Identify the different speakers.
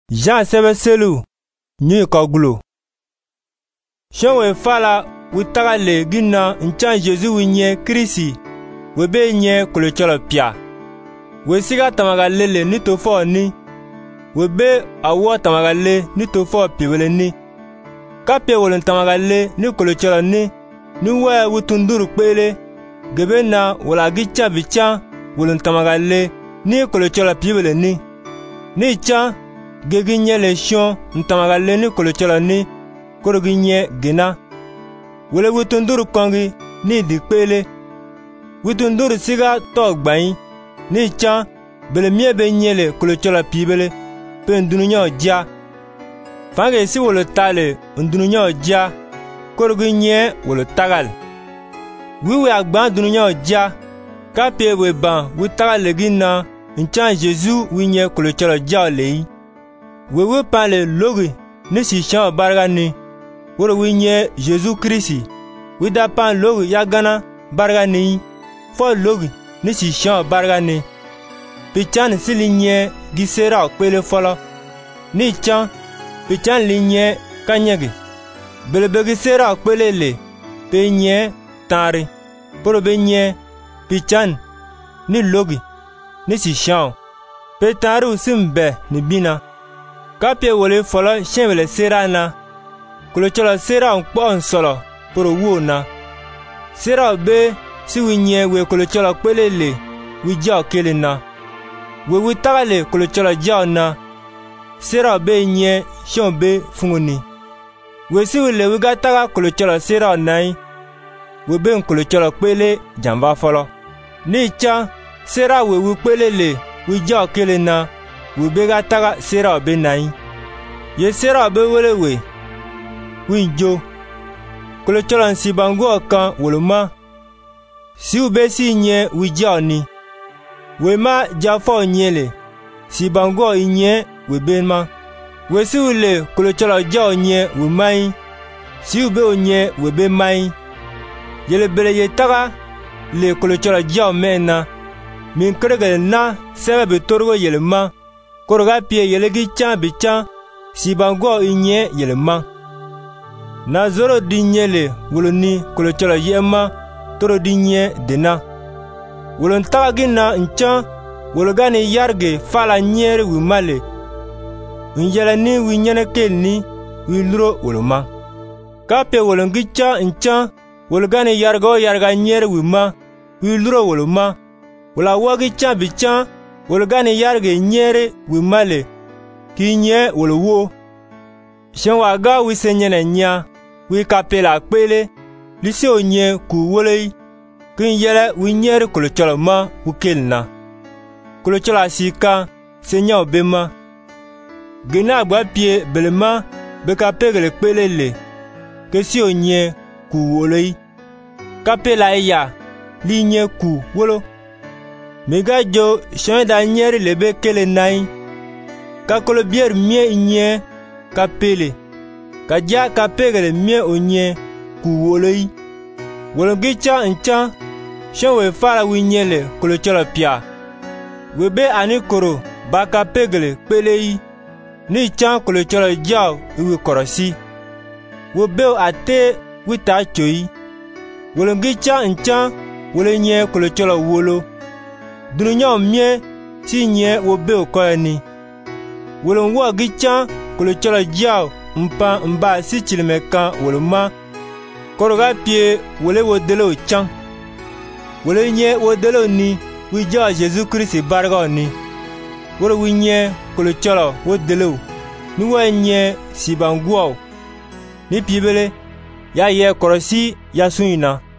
Speaker 1: Jean sebe selu nyi koglo. Shewe fala witaga le gina nchan Jésus winye Krisi webe nye kulecholo pia. Wesiga tamagale ni tofo ni. Webe awo tamagale ni tofo piwele ni. Kapye wolen tamagale ni kulecholo ni. Niwe wutunduru kwele. Gebe na wala gicha bicha wolen tamagale ni kulecholo piwele ni. Ni cha geginye le shion ntamagale ni kulecholo ni. Koroginye gina. Wele wutunduru kongi ni dikpele. Wutunduru siga togbain. Ni cha bele miebe nyele kulecholo pibele. Pe ndununya dia. Fange si wole tale ndununya dia. Koroginye wole tagal. Wiwe agban ndununya dia. Kapye we ban witagal legina nchan Jésus winye kulecholo dia lei. Wewe pale logi ni si chan barga ni. Woro winye Jésus Krisi. Wida pan logi yagana barga ni. Fo logi ni si chan barga ni. Pichan si linye gisera kwele folo. Ni chan pichan linye kanyegi. Belebe gisera kwele le. Pe nye tari. Poro be nye pichan ni logi ni si chan. Pe tari simbe ni bina. Kapye wole folo shenwele sera na. Kulecholo sera nkpo nsolo poro wuo na. Sera be si winye we kulecholo kwele le wijao kele na. We witagale kulecholo jao na. Sera be nye shon be funguni. We si wile wigataga kulecholo sera nai. We be kulecholo kwele jamba folo. Ni cha sera we wikwele le wijao kele na. We be gataga sera be nai. Ye sera be wele we. Winjo. Kulecholo nsibangu kan woluma. Si ube si nye wijao ni. Wema jafo nyele. Sibangu inye webenma. We si ule kulecholo jao nye wemai. Si ube onye webemai. Yele bele ye taga le kulecholo jao mena. Min krege na sebe betorgo yele ma. Koroga pie yele gichan bichan. Sibangu inye yele ma. Na zoro dinyele wuloni kulecholo yema toro dinye dena. Wulon tagagina nchan wulogani yarge fala nyere wimale. Winyele ni winyene kelni wiluro wuloma. Kape wulongicha nchan wulogani yarga nyere wima wiluro wuloma. Wula wagicha bichan wulogani yarge nyere wimale kinye wuluwo. Shenwaga wisenyene nya. Wi kapela kwele lisi onye ku wolei kin yele winyere kulecholo ma wukelna kulecholo asika senya obema gena agba pie belema be kapegele kwele le kesi onye ku wolei kapela ya linye ku wolo mega jo shenda nyere lebe kele nai kakolo bier mie nye kapele Kaja kapegele mie onye ku wolei. Wolongicha ncha shenwe fara winyele kulecholo pia. Webe ani koro ba kapegele pelei. Ni chan kulecholo jao iwi korosi. Webe ate wita choi. Wolongicha ncha wolenye kulecholo wolo. Dununya mie si nye webe okoyani. Wolonwa gicha kulecholo jao mpa mba si chilime kan woluma. Koroga pie wole wodelo chan. Wole nye wodelo ni wijao Jésus Krisi barga ni. Wole winye kulecholo wodelo. Niwe nye sibanguao. Ni pibele ya ye korosi ya suina.